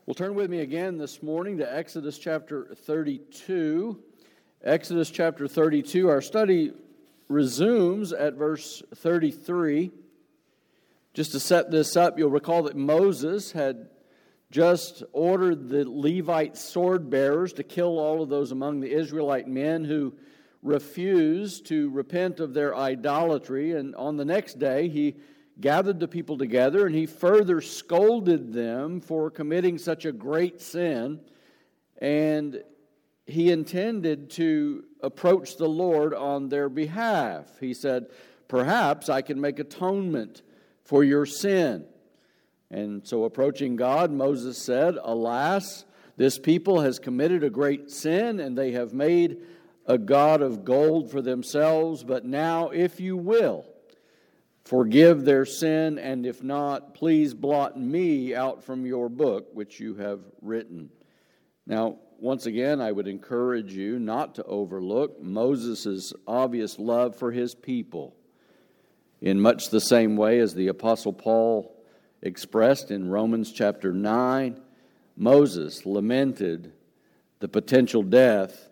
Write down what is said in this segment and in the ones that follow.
Well, turn with me again this morning to Exodus chapter 32. Exodus chapter 32, our study resumes at verse 33. Just to set this up, you'll recall that Moses had just ordered the Levite sword bearers to kill all of those among the Israelite men who refused to repent of their idolatry. And on the next day, he gathered the people together, and he further scolded them for committing such a great sin, and he intended to approach the Lord on their behalf. He said, "Perhaps I can make atonement for your sin." And so approaching God, Moses said, "Alas, this people has committed a great sin, and they have made a god of gold for themselves. But now, if you will, forgive their sin, and if not, please blot me out from your book, which you have written." Now, once again, I would encourage you not to overlook Moses' obvious love for his people. In much the same way as the Apostle Paul expressed in Romans chapter 9, Moses lamented the potential death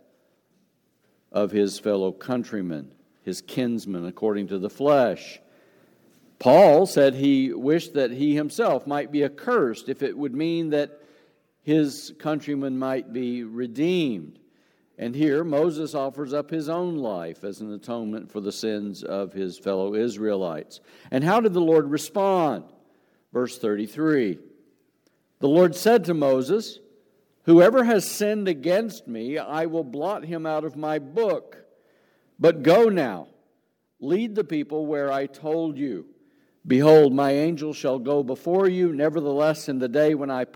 of his fellow countrymen, his kinsmen, according to the flesh. Paul said he wished that he himself might be accursed if it would mean that his countrymen might be redeemed. And here Moses offers up his own life as an atonement for the sins of his fellow Israelites. And how did the Lord respond? Verse 33, "The Lord said to Moses, 'Whoever has sinned against me, I will blot him out of my book. But go now, lead the people where I told you. Behold, my angel shall go before you. Nevertheless, in the day when I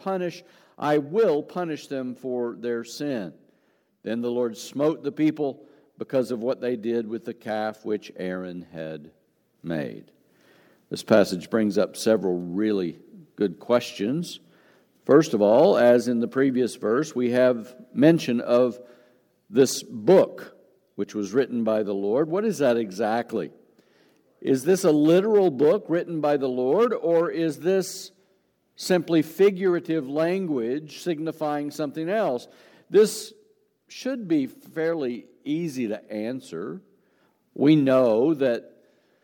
will punish them for their sin.' Then the Lord smote the people because of what they did with the calf which Aaron had made." This passage brings up several really good questions. First of all, as in the previous verse, we have mention of this book which was written by the Lord. What is that exactly? Is this a literal book written by the Lord, or is this simply figurative language signifying something else? This should be fairly easy to answer. We know that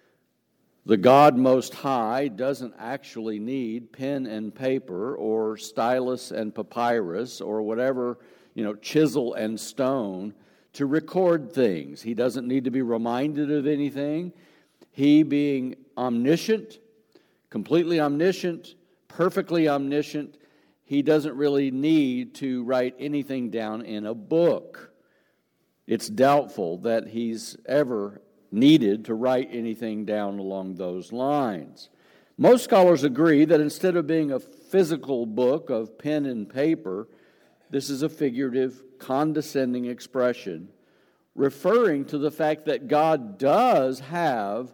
the God Most High doesn't actually need pen and paper or stylus and papyrus or whatever, chisel and stone to record things. He doesn't need to be reminded of anything. He, being omniscient, completely omniscient, perfectly omniscient, he doesn't really need to write anything down in a book. It's doubtful that he's ever needed to write anything down along those lines. Most scholars agree that instead of being a physical book of pen and paper, this is a figurative, condescending expression referring to the fact that God does have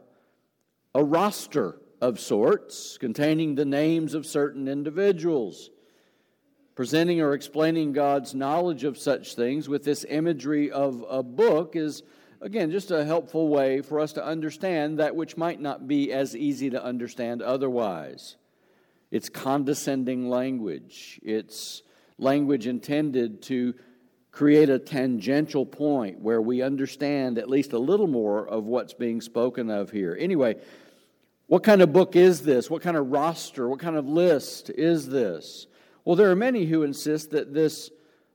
a roster of sorts containing the names of certain individuals. Presenting or explaining God's knowledge of such things with this imagery of a book is, again, just a helpful way for us to understand that which might not be as easy to understand otherwise. It's condescending language. It's language intended to create a tangential point where we understand at least a little more of what's being spoken of here. Anyway, what kind of book is this? What kind of roster? What kind of list is this? Well, there are many who insist that this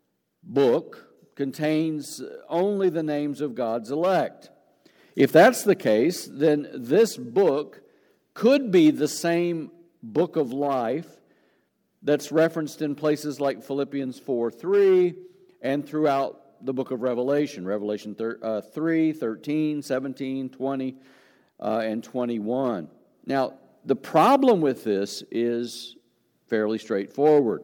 book contains only the names of God's elect. If that's the case, then this book could be the same book of life that's referenced in places like Philippians 4:3 and throughout the book of Revelation, Revelation 3, 13, 17, 20, and 21. Now, the problem with this is fairly straightforward.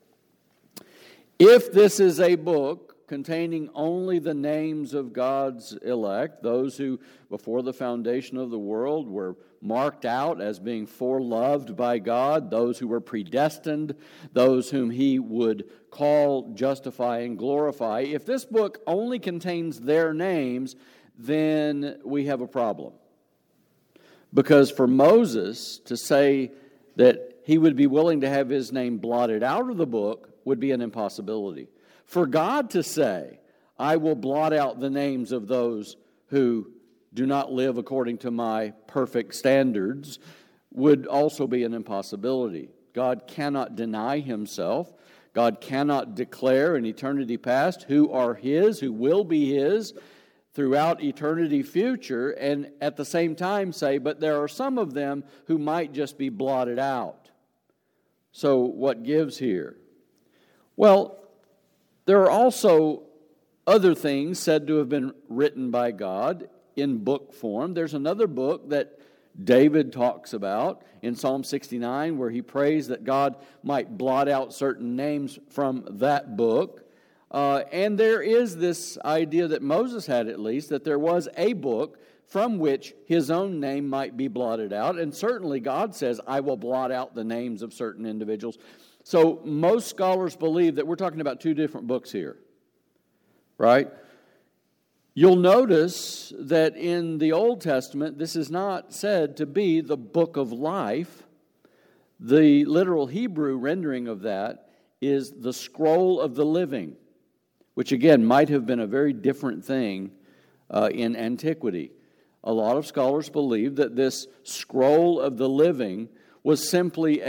If this is a book containing only the names of God's elect, those who before the foundation of the world were marked out as being foreloved by God, those who were predestined, those whom He would call, justify, and glorify, if this book only contains their names, then we have a problem. Because for Moses to say that he would be willing to have his name blotted out of the book would be an impossibility. For God to say, I will blot out the names of those who do not live according to my perfect standards would also be an impossibility. God cannot deny himself. God cannot declare in eternity past who are his, who will be his throughout eternity future, and at the same time say, but there are some of them who might just be blotted out. So what gives here? Well, there are also other things said to have been written by God in book form. There's another book that David talks about in Psalm 69 where he prays that God might blot out certain names from that book. And there is this idea that Moses had, at least, that there was a book from which his own name might be blotted out. And certainly God says, I will blot out the names of certain individuals. So most scholars believe that we're talking about two different books here, right? You'll notice that in the Old Testament, this is not said to be the book of life. The literal Hebrew rendering of that is the scroll of the living, which again might have been a very different thing in antiquity. A lot of scholars believe that this scroll of the living was simply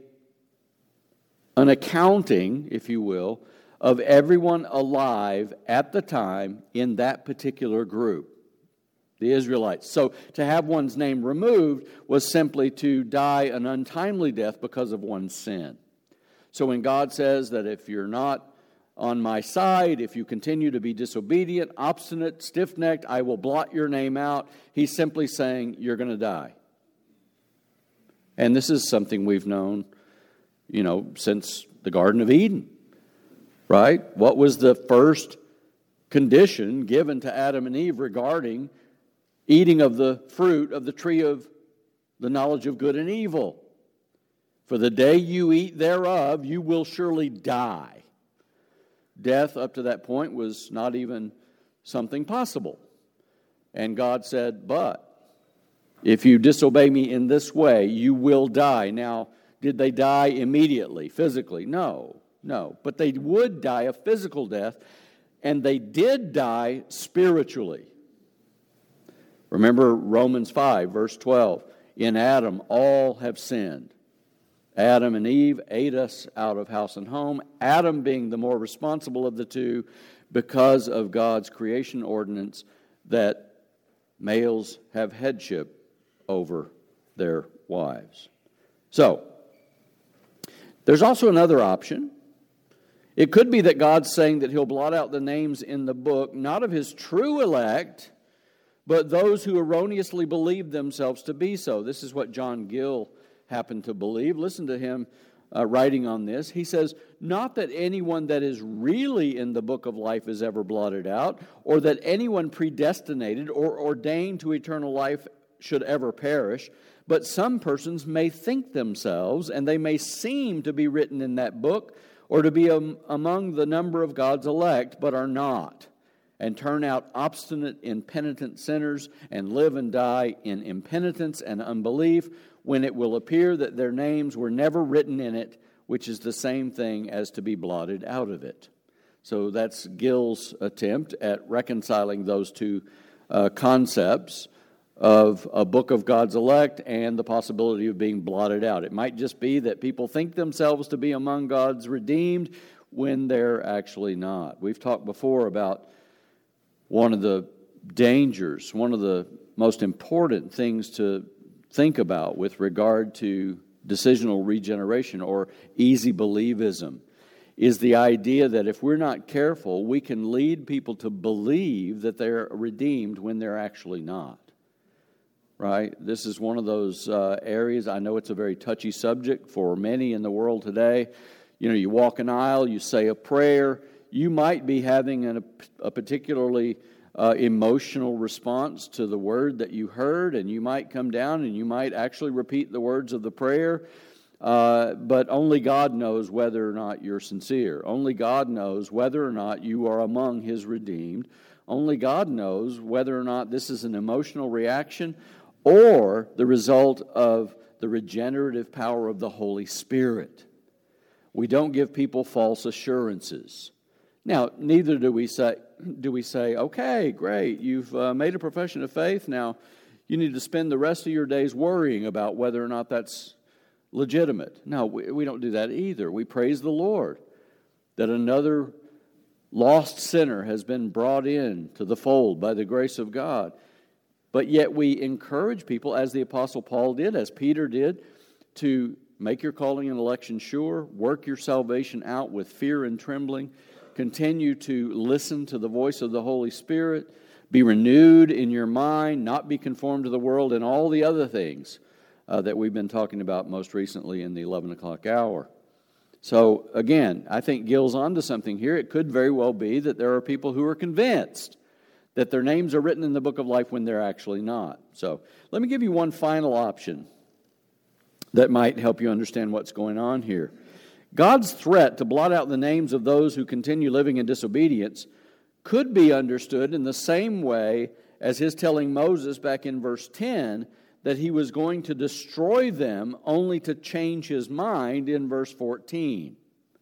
an accounting, if you will, of everyone alive at the time in that particular group, the Israelites. So to have one's name removed was simply to die an untimely death because of one's sin. So when God says that if you're not on my side, if you continue to be disobedient, obstinate, stiff-necked, I will blot your name out, he's simply saying you're going to die. And this is something we've known, since the Garden of Eden. Right? What was the first condition given to Adam and Eve regarding eating of the fruit of the tree of the knowledge of good and evil? For the day you eat thereof, you will surely die. Death up to that point was not even something possible. And God said, but if you disobey me in this way, you will die. Now, did they die immediately, physically? No. But they would die a physical death, and they did die spiritually. Remember Romans 5, verse 12. In Adam, all have sinned. Adam and Eve ate us out of house and home, Adam being the more responsible of the two because of God's creation ordinance that males have headship over their wives. So, there's also another option. It could be that God's saying that he'll blot out the names in the book, not of his true elect, but those who erroneously believed themselves to be so. This is what John Gill happened to believe. Listen to him writing on this. He says, not that anyone that is really in the book of life is ever blotted out, or that anyone predestinated or ordained to eternal life should ever perish, but some persons may think themselves, and they may seem to be written in that book, or to be among the number of God's elect, but are not, and turn out obstinate, impenitent sinners, and live and die in impenitence and unbelief, when it will appear that their names were never written in it, which is the same thing as to be blotted out of it. So that's Gill's attempt at reconciling those two concepts of a book of God's elect and the possibility of being blotted out. It might just be that people think themselves to be among God's redeemed when they're actually not. We've talked before about one of the dangers, one of the most important things to think about with regard to decisional regeneration or easy believism is the idea that if we're not careful, we can lead people to believe that they're redeemed when they're actually not. Right? This is one of those areas. I know it's a very touchy subject for many in the world today. You walk an aisle, you say a prayer, you might be having a particularly emotional response to the word that you heard, and you might come down and you might actually repeat the words of the prayer, but only God knows whether or not you're sincere. Only God knows whether or not you are among His redeemed. Only God knows whether or not this is an emotional reaction or the result of the regenerative power of the Holy Spirit. We don't give people false assurances. Now, neither do we say, okay, great, you've made a profession of faith, now you need to spend the rest of your days worrying about whether or not that's legitimate. No, we don't do that either. We praise the Lord that another lost sinner has been brought in to the fold by the grace of God. But yet we encourage people, as the Apostle Paul did, as Peter did, to make your calling and election sure, work your salvation out with fear and trembling, continue to listen to the voice of the Holy Spirit, be renewed in your mind, not be conformed to the world, and all the other things that we've been talking about most recently in the 11 o'clock hour. So, again, I think Gil's onto something here. It could very well be that there are people who are convinced that their names are written in the book of life when they're actually not. So, let me give you one final option that might help you understand what's going on here. God's threat to blot out the names of those who continue living in disobedience could be understood in the same way as his telling Moses back in verse 10 that he was going to destroy them only to change his mind in verse 14.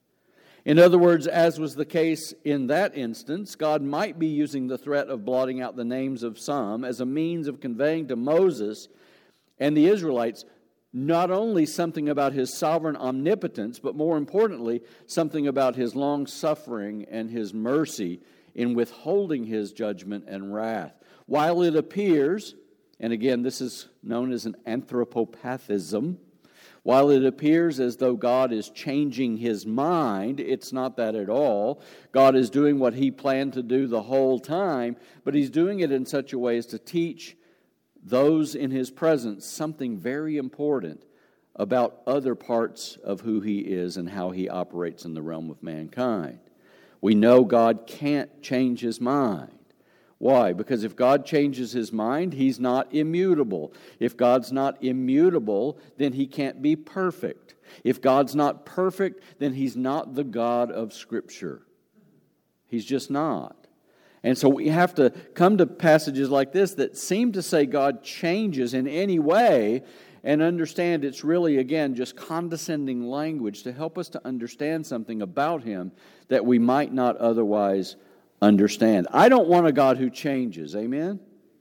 In other words, as was the case in that instance, God might be using the threat of blotting out the names of some as a means of conveying to Moses and the Israelites not only something about his sovereign omnipotence, but more importantly, something about his long-suffering and his mercy in withholding his judgment and wrath. While it appears, and again, this is known as an anthropopathism, while it appears as though God is changing his mind, it's not that at all. God is doing what he planned to do the whole time, but he's doing it in such a way as to teach those in his presence something very important about other parts of who he is and how he operates in the realm of mankind. We know God can't change his mind. Why? Because if God changes his mind, he's not immutable. If God's not immutable, then he can't be perfect. If God's not perfect, then he's not the God of Scripture. He's just not. And so we have to come to passages like this that seem to say God changes in any way and understand it's really, again, just condescending language to help us to understand something about him that we might not otherwise understand. I don't want a God who changes, amen?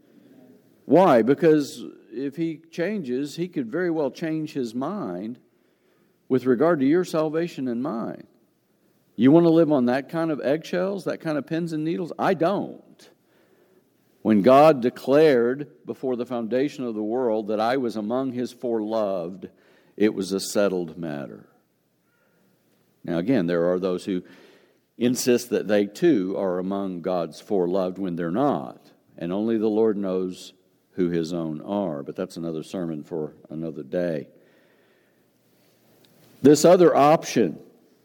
Why? Because if he changes, he could very well change his mind with regard to your salvation and mine. You want to live on that kind of eggshells, that kind of pins and needles? I don't. When God declared before the foundation of the world that I was among his foreloved, it was a settled matter. Now again, there are those who insist that they too are among God's foreloved when they're not. And only the Lord knows who his own are. But that's another sermon for another day. This other option,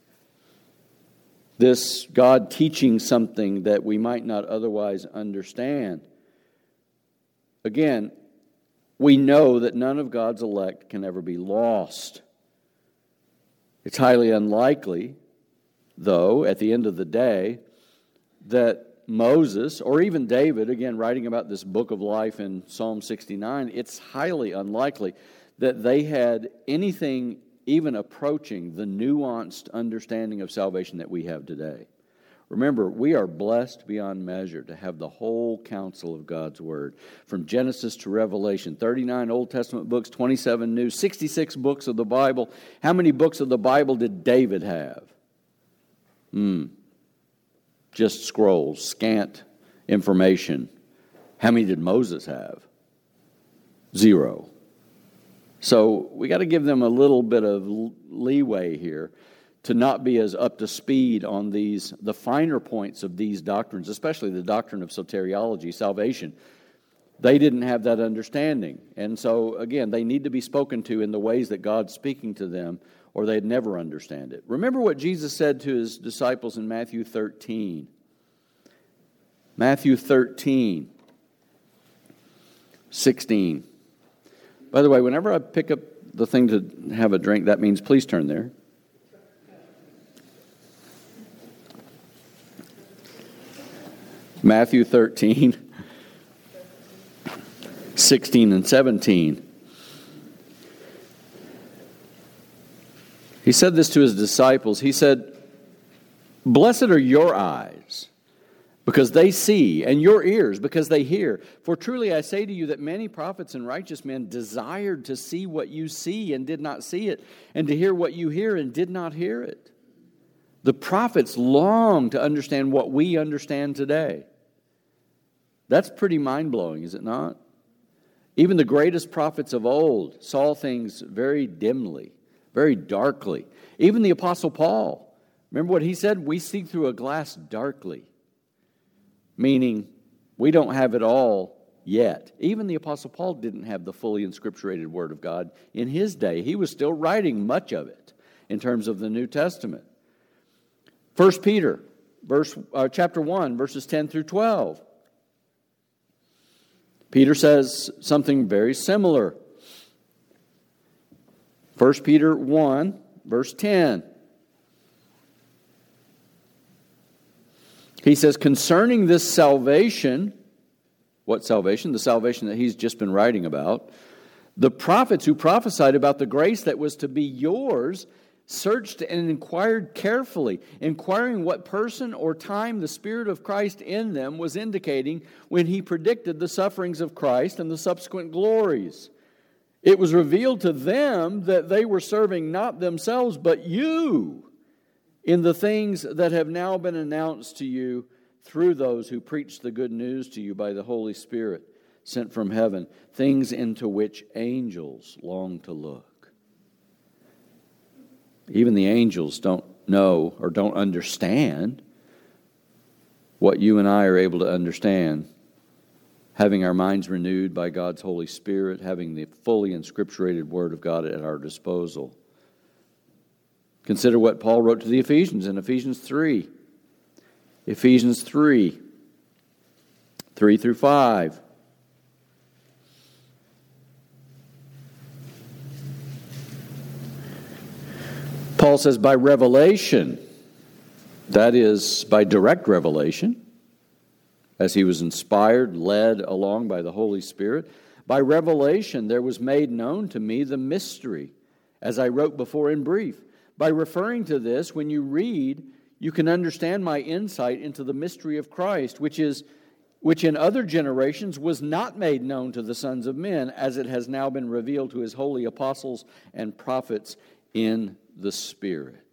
this God teaching something that we might not otherwise understand. Again, we know that none of God's elect can ever be lost. It's highly unlikely, though, at the end of the day, that Moses, or even David, again, writing about this book of life in Psalm 69, it's highly unlikely that they had anything even approaching the nuanced understanding of salvation that we have today. Remember, we are blessed beyond measure to have the whole counsel of God's Word. From Genesis to Revelation, 39 Old Testament books, 27 New, 66 books of the Bible. How many books of the Bible did David have? Just scrolls, scant information. How many did Moses have? 0. So we got to give them a little bit of leeway here to not be as up to speed on the finer points of these doctrines, especially the doctrine of soteriology, salvation. They didn't have that understanding. And so, again, they need to be spoken to in the ways that God's speaking to them, or they'd never understand it. Remember what Jesus said to his disciples in Matthew 13. Matthew 13, 16. By the way, whenever I pick up the thing to have a drink, that means please turn there. Matthew 13, 16 and 17. He said this to his disciples. He said, "Blessed are your eyes, because they see, and your ears, because they hear. For truly I say to you that many prophets and righteous men desired to see what you see and did not see it, and to hear what you hear and did not hear it." The prophets longed to understand what we understand today. That's pretty mind-blowing, is it not? Even the greatest prophets of old saw things very dimly, very darkly. Even the Apostle Paul, remember what he said? We see through a glass darkly. Meaning, we don't have it all yet. Even the Apostle Paul didn't have the fully inscripturated Word of God in his day. He was still writing much of it in terms of the New Testament. 1 Peter, chapter 1, verses 10 through 12. Peter says something very similar. 1 Peter 1, verse 10. He says, concerning this salvation, what salvation? The salvation that he's just been writing about. The prophets who prophesied about the grace that was to be yours searched and inquired carefully, inquiring what person or time the Spirit of Christ in them was indicating when he predicted the sufferings of Christ and the subsequent glories. It was revealed to them that they were serving not themselves but you in the things that have now been announced to you through those who preach the good news to you by the Holy Spirit sent from heaven, things into which angels long to look. Even the angels don't know or don't understand what you and I are able to understand. Having our minds renewed by God's Holy Spirit, having the fully inscripturated Word of God at our disposal. Consider what Paul wrote to the Ephesians in Ephesians 3. Ephesians 3, 3 through 5. Paul says, by revelation, that is, by direct revelation, as he was inspired, led along by the Holy Spirit, by revelation there was made known to me the mystery, as I wrote before in brief. By referring to this, when you read, you can understand my insight into the mystery of Christ, which in other generations was not made known to the sons of men, as it has now been revealed to his holy apostles and prophets in the Spirit.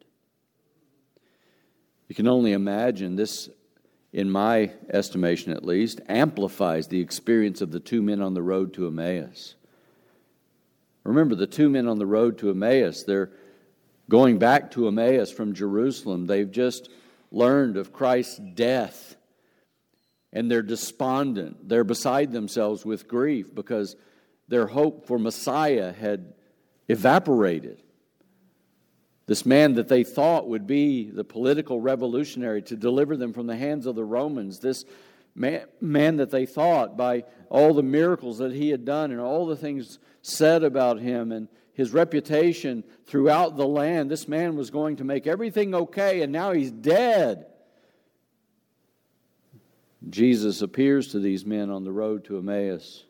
You can only imagine this, in my estimation at least, amplifies the experience of the two men on the road to Emmaus. Remember, the two men on the road to Emmaus, they're going back to Emmaus from Jerusalem. They've just learned of Christ's death, and they're despondent. They're beside themselves with grief because their hope for Messiah had evaporated. This man that they thought would be the political revolutionary to deliver them from the hands of the Romans, this man that they thought, by all the miracles that he had done and all the things said about him and his reputation throughout the land, this man was going to make everything okay, and now he's dead. Jesus appears to these men on the road to Emmaus.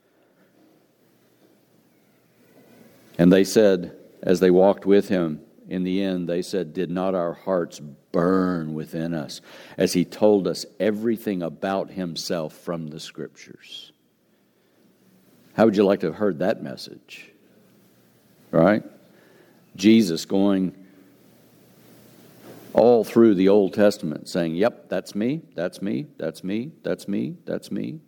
And they said, as they walked with him, in the end, they said, did not our hearts burn within us as he told us everything about himself from the Scriptures? How would you like to have heard that message? Right? Jesus going all through the Old Testament saying, yep, that's me, that's me, that's me, that's me, that's me.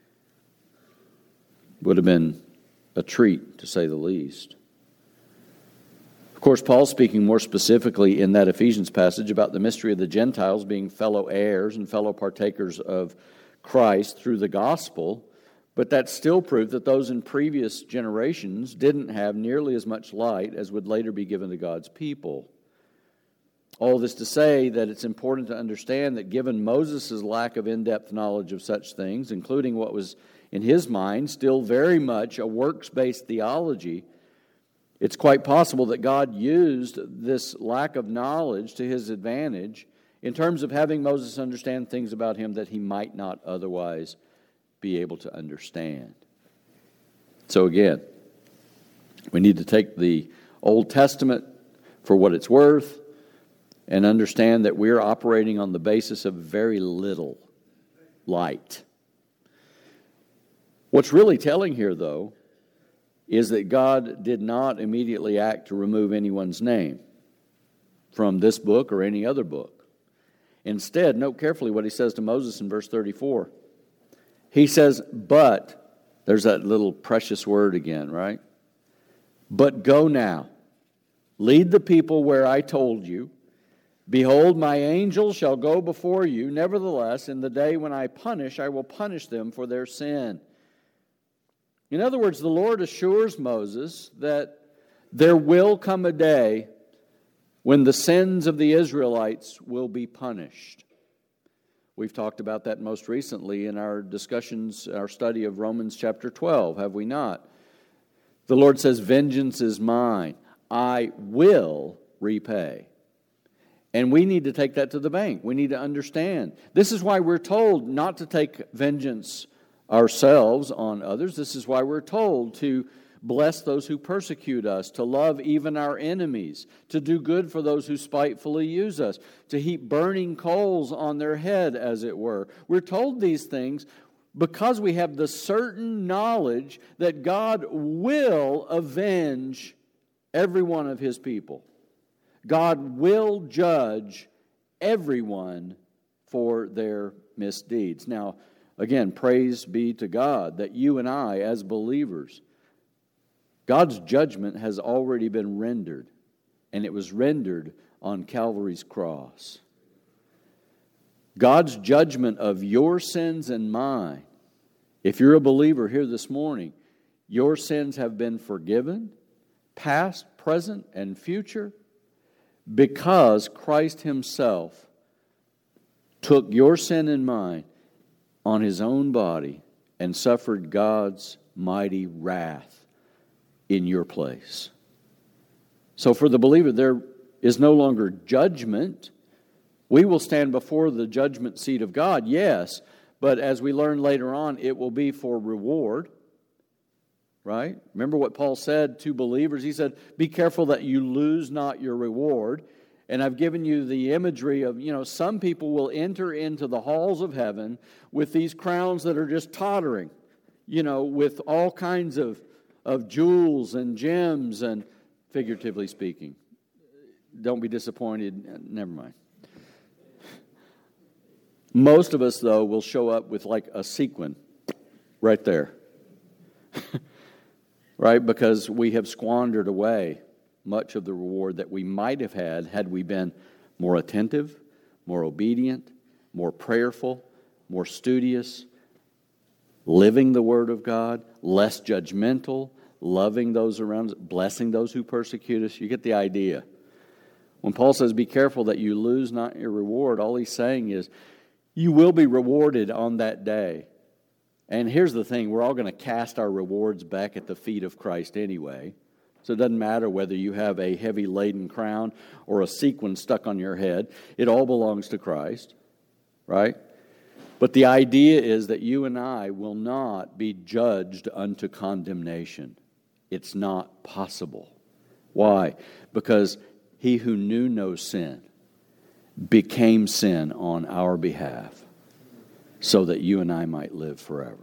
Would have been a treat, to say the least. Of course, Paul's speaking more specifically in that Ephesians passage about the mystery of the Gentiles being fellow heirs and fellow partakers of Christ through the gospel, but that still proved that those in previous generations didn't have nearly as much light as would later be given to God's people. All this to say that it's important to understand that given Moses' lack of in-depth knowledge of such things, including what was in his mind still very much a works-based theology, it's quite possible that God used this lack of knowledge to his advantage in terms of having Moses understand things about him that he might not otherwise be able to understand. So again, we need to take the Old Testament for what it's worth and understand that we're operating on the basis of very little light. What's really telling here, though, is that God did not immediately act to remove anyone's name from this book or any other book. Instead, note carefully what he says to Moses in verse 34. He says, but, there's that little precious word again, right? But go now, lead the people where I told you. Behold, my angel shall go before you. Nevertheless, in the day when I will punish them for their sin. In other words, the Lord assures Moses that there will come a day when the sins of the Israelites will be punished. We've talked about that most recently in our discussions, our study of Romans chapter 12, have we not? The Lord says, vengeance is mine. I will repay. And we need to take that to the bank. We need to understand. This is why we're told not to take vengeance ourselves on others. This is why we're told to bless those who persecute us, to love even our enemies, to do good for those who spitefully use us, to heap burning coals on their head, as it were. We're told these things because we have the certain knowledge that God will avenge every one of His people. God will judge everyone for their misdeeds. Now, again, praise be to God that you and I, as believers, God's judgment has already been rendered, and it was rendered on Calvary's cross. God's judgment of your sins and mine, if you're a believer here this morning, your sins have been forgiven, past, present, and future, because Christ Himself took your sin and mine on His own body and suffered God's mighty wrath in your place. So for the believer, there is no longer judgment. We will stand before the judgment seat of God, yes, but as we learn later on, it will be for reward. Right? Remember what Paul said to believers? He said, be careful that you lose not your reward. And I've given you the imagery of, some people will enter into the halls of heaven with these crowns that are just tottering, with all kinds of jewels and gems and, figuratively speaking. Don't be disappointed. Never mind. Most of us, though, will show up with like a sequin right there. Right? Because we have squandered away much of the reward that we might have had we been more attentive, more obedient, more prayerful, more studious, living the Word of God, less judgmental, loving those around us, blessing those who persecute us. You get the idea. When Paul says, be careful that you lose not your reward, all he's saying is, you will be rewarded on that day. And here's the thing, we're all going to cast our rewards back at the feet of Christ anyway. So it doesn't matter whether you have a heavy laden crown or a sequin stuck on your head. It all belongs to Christ, right? But the idea is that you and I will not be judged unto condemnation. It's not possible. Why? Because He who knew no sin became sin on our behalf, so that you and I might live forever.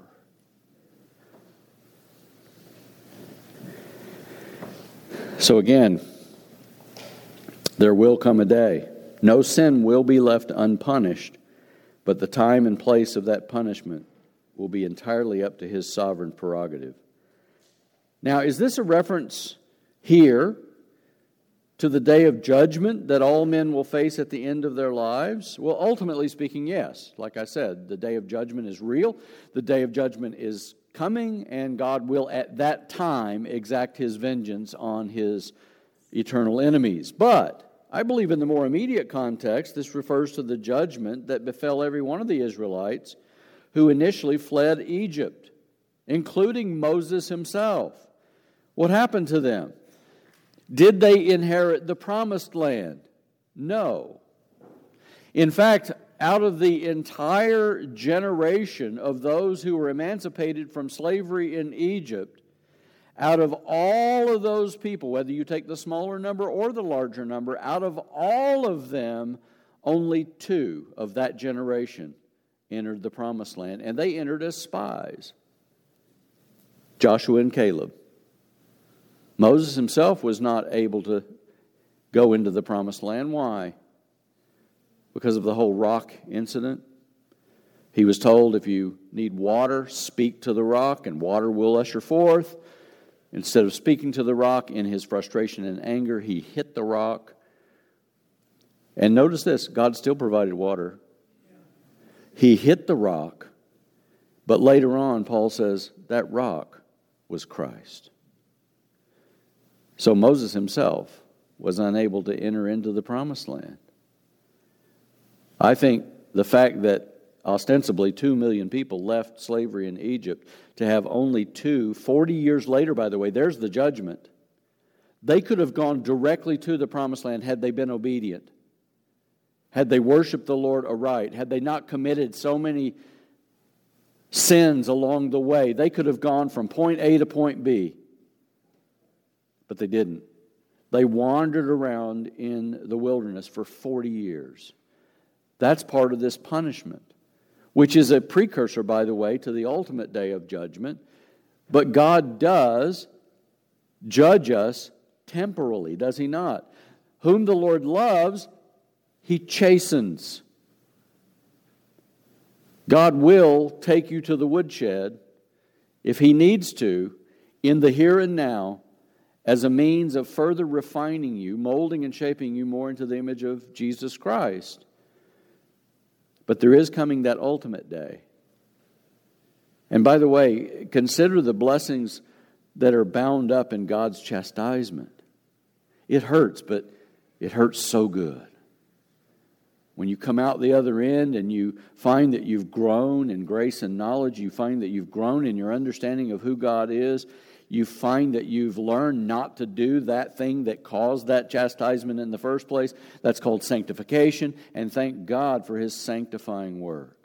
So again, there will come a day. No sin will be left unpunished, but the time and place of that punishment will be entirely up to His sovereign prerogative. Now, is this a reference here to the day of judgment that all men will face at the end of their lives? Well, ultimately speaking, yes. Like I said, the day of judgment is real. The day of judgment is coming, and God will at that time exact His vengeance on His eternal enemies. But I believe in the more immediate context, this refers to the judgment that befell every one of the Israelites who initially fled Egypt, including Moses himself. What happened to them? Did they inherit the promised land? No. In fact, out of the entire generation of those who were emancipated from slavery in Egypt, Out of all of those people, whether you take the smaller number or the larger number, out of all of them, only 2 of that generation entered the promised land, and they entered as spies. Joshua and Caleb. Moses himself was not able to go into the promised land. Why? Because of the whole rock incident. He was told, if you need water, speak to the rock, and water will usher forth. Instead of speaking to the rock, in his frustration and anger, he hit the rock. And notice this, God still provided water. He hit the rock, but later on, Paul says, that rock was Christ. So Moses himself was unable to enter into the promised land. I think the fact that ostensibly 2 million people left slavery in Egypt to have only 2, 40 years later, by the way, there's the judgment. They could have gone directly to the promised land had they been obedient. Had they worshiped the Lord aright. Had they not committed so many sins along the way. They could have gone from point A to point B. But they didn't. They wandered around in the wilderness for 40 years. That's part of this punishment, which is a precursor, by the way, to the ultimate day of judgment. But God does judge us temporally, does He not? Whom the Lord loves, He chastens. God will take you to the woodshed, if He needs to, in the here and now, as a means of further refining you, molding and shaping you more into the image of Jesus Christ. But there is coming that ultimate day. And by the way, consider the blessings that are bound up in God's chastisement. It hurts, but it hurts so good. When you come out the other end and you find that you've grown in grace and knowledge, you find that you've grown in your understanding of who God is, you find that you've learned not to do that thing that caused that chastisement in the first place. That's called sanctification, and thank God for His sanctifying work.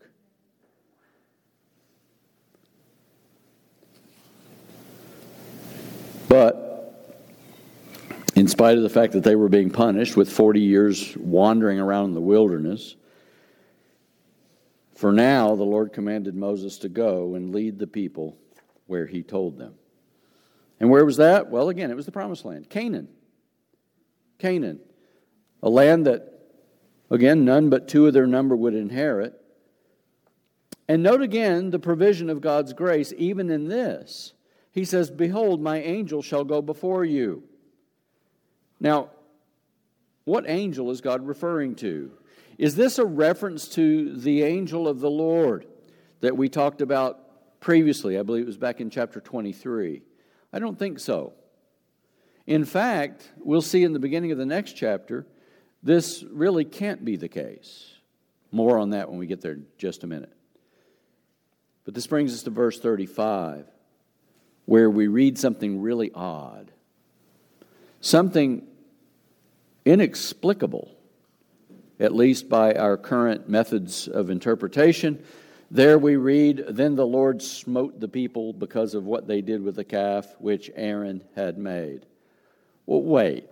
But in spite of the fact that they were being punished with 40 years wandering around in the wilderness, for now the Lord commanded Moses to go and lead the people where He told them. And where was that? Well, again, it was the promised land. Canaan. Canaan. A land that, again, none but 2 of their number would inherit. And note again the provision of God's grace, even in this. He says, behold, my angel shall go before you. Now, what angel is God referring to? Is this a reference to the angel of the Lord that we talked about previously? I believe it was back in chapter 23. I don't think so. In fact, we'll see in the beginning of the next chapter, this really can't be the case. More on that when we get there in just a minute. But this brings us to verse 35, where we read something really odd. Something inexplicable, at least by our current methods of interpretation. There we read, then the Lord smote the people because of what they did with the calf which Aaron had made. Well, wait.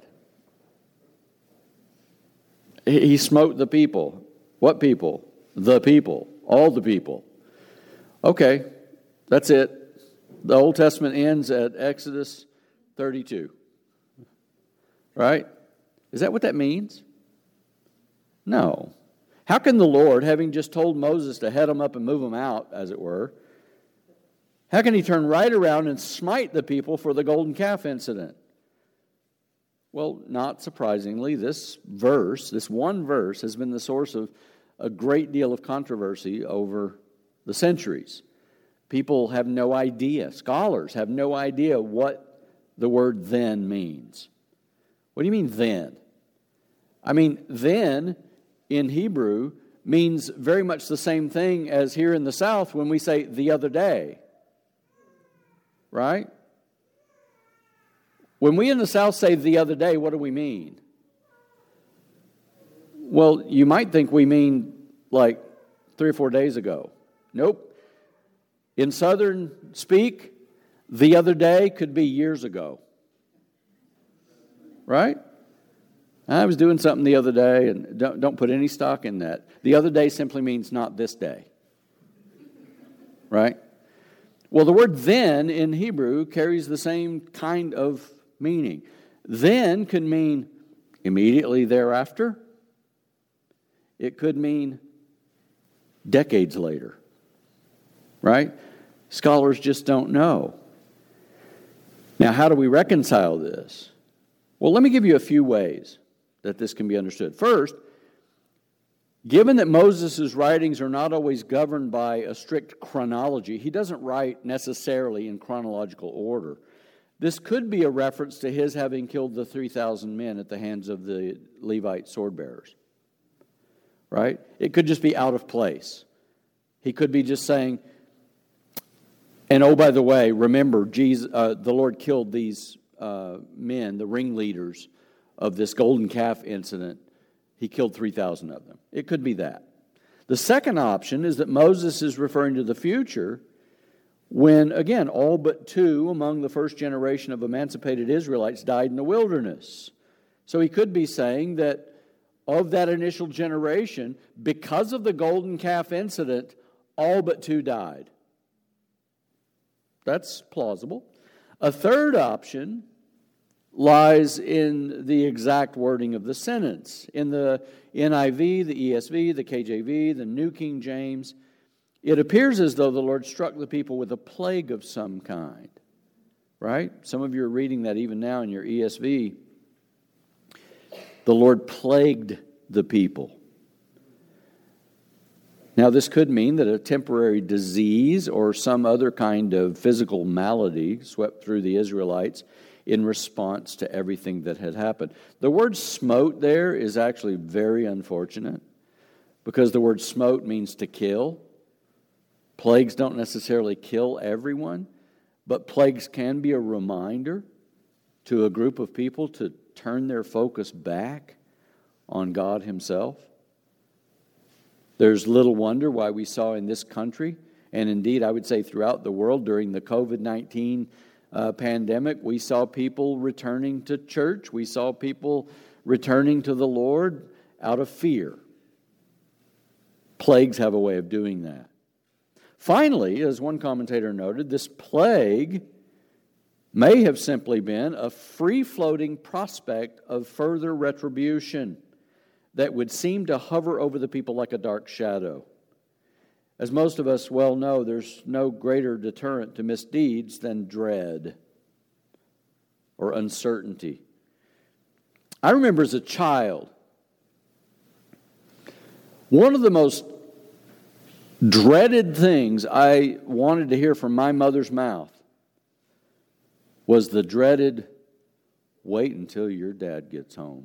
He smote the people. What people? The people. All the people. Okay, that's it. The Old Testament ends at Exodus 32. Right? Is that what that means? No. How can the Lord, having just told Moses to head them up and move them out, as it were, how can He turn right around and smite the people for the golden calf incident? Well, not surprisingly, this one verse, has been the source of a great deal of controversy over the centuries. People have no idea, scholars have no idea what the word then means. What do you mean then? I mean, then in Hebrew means very much the same thing as here in the South when we say the other day. Right? When we in the South say the other day, what do we mean? Well, you might think we mean like 3 or 4 days ago. Nope. In Southern speak, The other day could be years ago. Right? I was doing something the other day, and don't put any stock in that. The other day simply means not this day. Right? Well, the word then in Hebrew carries the same kind of meaning. Then could mean immediately thereafter. It could mean decades later. Right? Scholars just don't know. Now, how do we reconcile this? Well, let me give you a few ways that this can be understood. First, given that Moses' writings are not always governed by a strict chronology, he doesn't write necessarily in chronological order. This could be a reference to his having killed the 3,000 men at the hands of the Levite sword bearers. Right? It could just be out of place. He could be just saying, and oh, by the way, remember, the Lord killed these men, the ringleaders of this golden calf incident. He killed 3,000 of them. It could be that. The second option is that Moses is referring to the future when, again, all but 2 among the first generation of emancipated Israelites died in the wilderness. So he could be saying that of that initial generation, because of the golden calf incident, all but 2 died. That's plausible. A third option lies in the exact wording of the sentence. In the NIV, the ESV, the KJV, the New King James, it appears as though the Lord struck the people with a plague of some kind. Right? Some of you are reading that even now in your ESV. The Lord plagued the people. Now, this could mean that a temporary disease or some other kind of physical malady swept through the Israelites in response to everything that had happened. The word smote there is actually very unfortunate because the word smote means to kill. Plagues don't necessarily kill everyone, but plagues can be a reminder to a group of people to turn their focus back on God Himself. There's little wonder why we saw in this country, and indeed I would say throughout the world during the COVID-19 pandemic, we saw people returning to church. We saw people returning to the Lord out of fear. Plagues have a way of doing that. Finally, as one commentator noted, this plague may have simply been a free-floating prospect of further retribution that would seem to hover over the people like a dark shadow. As most of us well know, there's no greater deterrent to misdeeds than dread or uncertainty. I remember as a child, one of the most dreaded things I wanted to hear from my mother's mouth was the dreaded, "Wait until your dad gets home."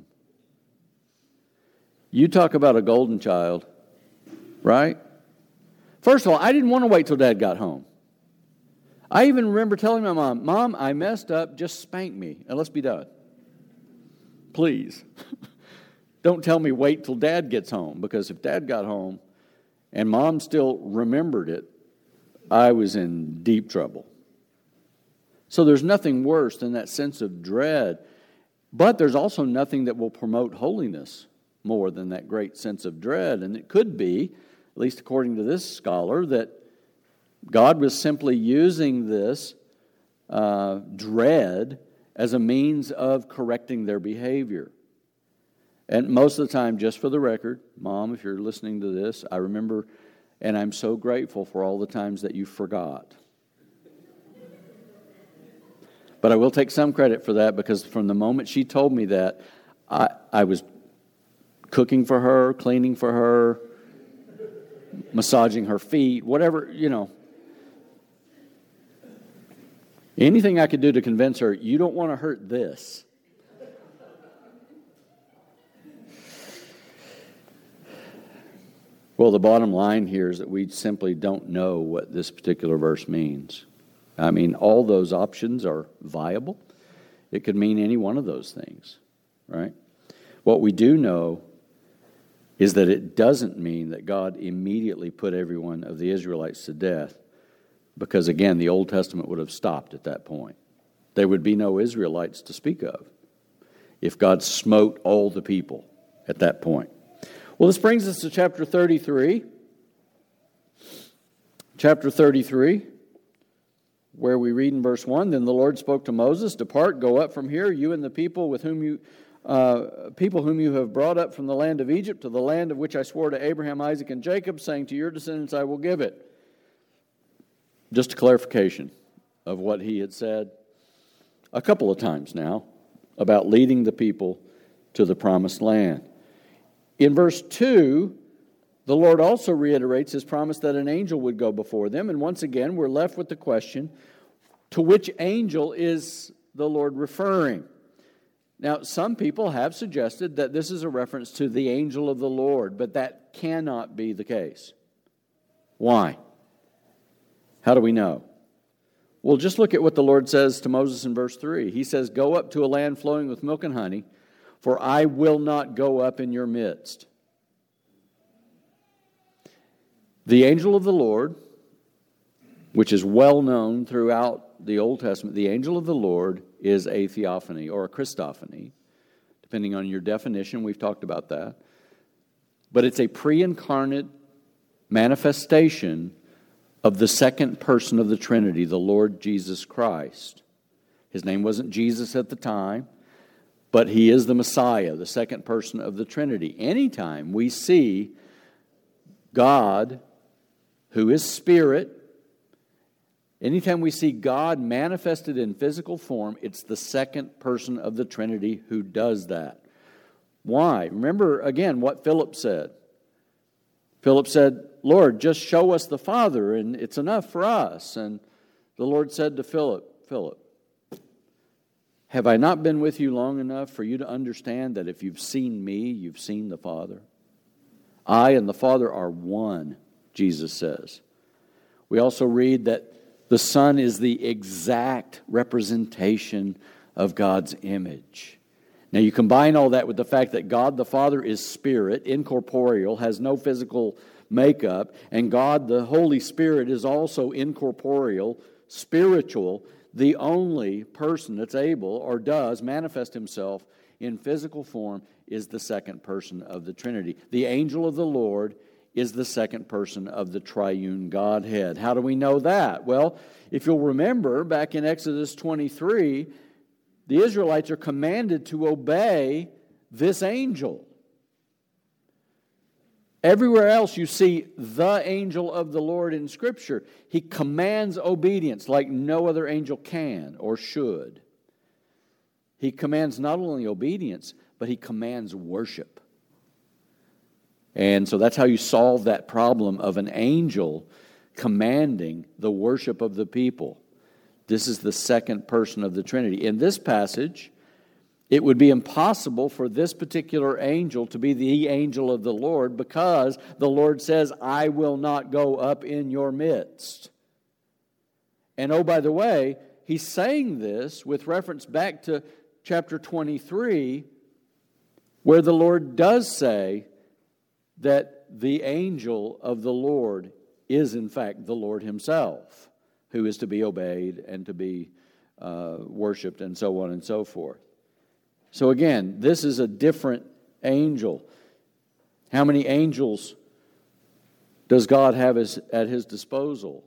You talk about a golden child, right? First of all, I didn't want to wait till Dad got home. I even remember telling my mom, "Mom, I messed up, just spank me and let's be done. Please." Don't tell me wait till Dad gets home, because if Dad got home and Mom still remembered it, I was in deep trouble. So there's nothing worse than that sense of dread, but there's also nothing that will promote holiness more than that great sense of dread. And it could be, at least according to this scholar, that God was simply using this dread as a means of correcting their behavior. And most of the time, just for the record, Mom, if you're listening to this, I remember, and I'm so grateful for all the times that you forgot. But I will take some credit for that, because from the moment she told me that, I was cooking for her, cleaning for her, massaging her feet, whatever, anything I could do to convince her, you don't want to hurt this. Well, the bottom line here is that we simply don't know what this particular verse means. I mean, all those options are viable. It could mean any one of those things, right? What we do know is that it doesn't mean that God immediately put every one of the Israelites to death. Because again, the Old Testament would have stopped at that point. There would be no Israelites to speak of if God smote all the people at that point. Well, this brings us to chapter 33. Chapter 33, where we read in verse 1, Then the Lord spoke to Moses, Depart, go up from here, you and the people whom you have brought up from the land of Egypt to the land of which I swore to Abraham, Isaac, and Jacob, saying, To your descendants I will give it. Just a clarification of what he had said a couple of times now about leading the people to the promised land. In verse 2, the Lord also reiterates his promise that an angel would go before them. And once again, we're left with the question, to which angel is the Lord referring? Now, some people have suggested that this is a reference to the angel of the Lord, but that cannot be the case. Why? How do we know? Well, just look at what the Lord says to Moses in verse 3. He says, Go up to a land flowing with milk and honey, for I will not go up in your midst. The angel of the Lord, which is well known throughout the Old Testament, the angel of the Lord is a theophany or a Christophany, depending on your definition. We've talked about that. But it's a pre-incarnate manifestation of the second person of the Trinity, the Lord Jesus Christ. His name wasn't Jesus at the time, but he is the Messiah, the second person of the Trinity. Anytime we see God, who is Spirit, anytime we see God manifested in physical form, it's the second person of the Trinity who does that. Why? Remember again what Philip said. Philip said, Lord, just show us the Father, and it's enough for us. And the Lord said to Philip, Philip, have I not been with you long enough for you to understand that if you've seen me, you've seen the Father? I and the Father are one, Jesus says. We also read that the Son is the exact representation of God's image. Now you combine all that with the fact that God the Father is Spirit, incorporeal, has no physical makeup, and God the Holy Spirit is also incorporeal, spiritual, the only person that's able or does manifest himself in physical form is the second person of the Trinity. The angel of the Lord is the second person of the triune Godhead. How do we know that? Well, if you'll remember, back in Exodus 23, the Israelites are commanded to obey this angel. Everywhere else you see the angel of the Lord in Scripture. He commands obedience like no other angel can or should. He commands not only obedience, but he commands worship. And so that's how you solve that problem of an angel commanding the worship of the people. This is the second person of the Trinity. In this passage, it would be impossible for this particular angel to be the angel of the Lord because the Lord says, I will not go up in your midst. And oh, by the way, he's saying this with reference back to chapter 23, where the Lord does say that the angel of the Lord is in fact the Lord himself, who is to be obeyed and to be worshipped and so on and so forth. So again, this is a different angel. How many angels does God have at his disposal?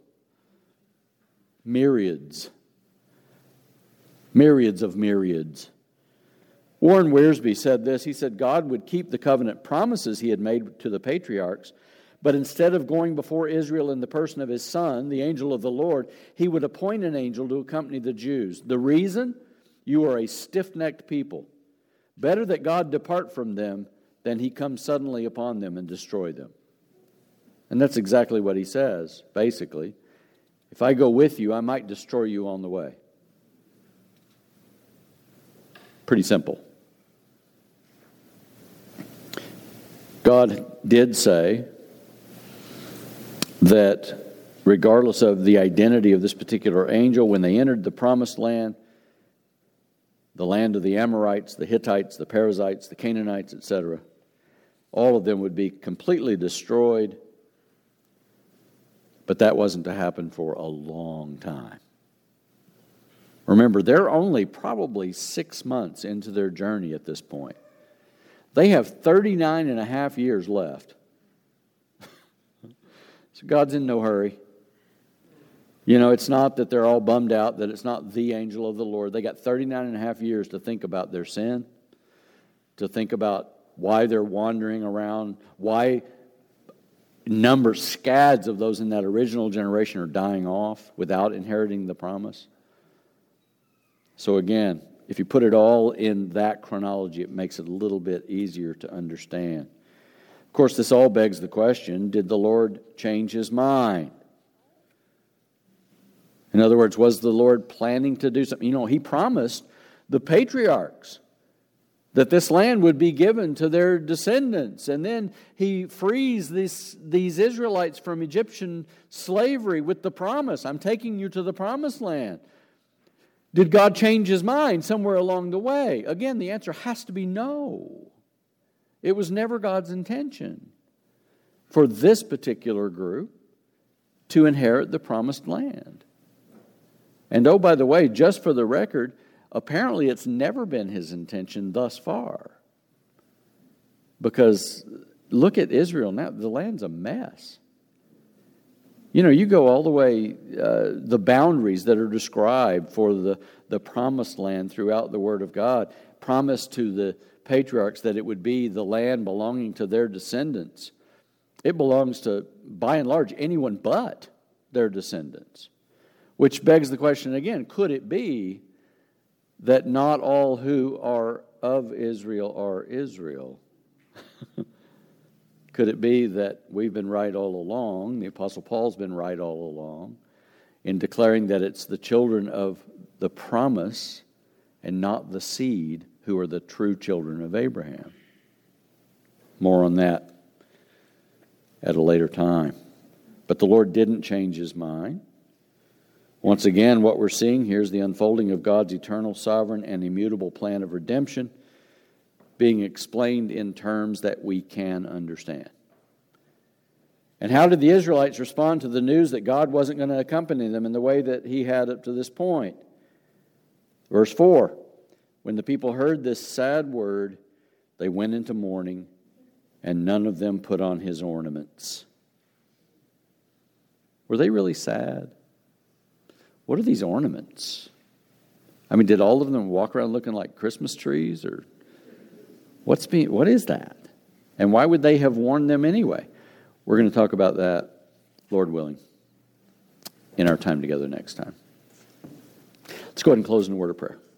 Myriads. Myriads of myriads. Warren Wiersbe said this. He said, God would keep the covenant promises he had made to the patriarchs, but instead of going before Israel in the person of his Son, the angel of the Lord, he would appoint an angel to accompany the Jews. The reason? You are a stiff-necked people. Better that God depart from them than he come suddenly upon them and destroy them. And that's exactly what he says, basically. If I go with you, I might destroy you on the way. Pretty simple. God did say that regardless of the identity of this particular angel, when they entered the promised land, the land of the Amorites, the Hittites, the Perizzites, the Canaanites, etc., all of them would be completely destroyed. But that wasn't to happen for a long time. Remember, they're only probably 6 months into their journey at this point. They have 39 and a half years left. So God's in no hurry. You know, it's not that they're all bummed out, that it's not the angel of the Lord. They got 39 and a half years to think about their sin, to think about why they're wandering around, why scads of those in that original generation are dying off without inheriting the promise. So again, if you put it all in that chronology, it makes it a little bit easier to understand. Of course, this all begs the question, did the Lord change his mind? In other words, was the Lord planning to do something? You know, he promised the patriarchs that this land would be given to their descendants. And then he frees these Israelites from Egyptian slavery with the promise, I'm taking you to the promised land. Did God change his mind somewhere along the way? Again, the answer has to be no. It was never God's intention for this particular group to inherit the promised land. And oh, by the way, just for the record, apparently it's never been his intention thus far. Because look at Israel now, the land's a mess. You know, you go all the way, the boundaries that are described for the promised land throughout the Word of God, promised to the patriarchs that it would be the land belonging to their descendants. It belongs to, by and large, anyone but their descendants. Which begs the question again, could it be that not all who are of Israel are Israel? Could it be that we've been right all along, the Apostle Paul's been right all along, in declaring that it's the children of the promise and not the seed who are the true children of Abraham? More on that at a later time. But the Lord didn't change his mind. Once again, what we're seeing here is the unfolding of God's eternal, sovereign, and immutable plan of redemption being explained in terms that we can understand. And how did the Israelites respond to the news that God wasn't going to accompany them in the way that he had up to this point? Verse 4, when the people heard this sad word, they went into mourning, and none of them put on his ornaments. Were they really sad? What are these ornaments? I mean, did all of them walk around looking like Christmas trees? Or what is that? And why would they have worn them anyway? We're going to talk about that, Lord willing, in our time together next time. Let's go ahead and close in a word of prayer.